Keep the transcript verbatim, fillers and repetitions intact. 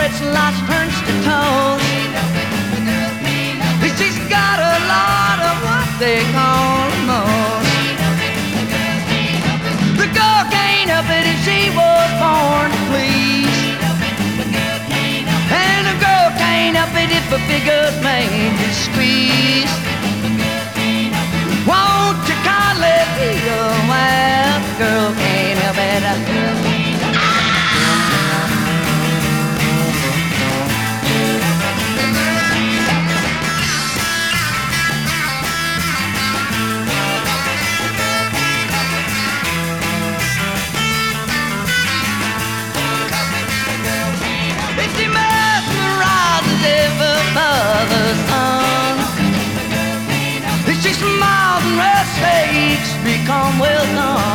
gets lost, turns to toast. She's got a lot of what they call most. The girl can't help it if she was born to please, and the girl can't help it if a figure's made to squeeze. Won't you kindly be aware, the girl can't help it. She smiles and her shakes become well done.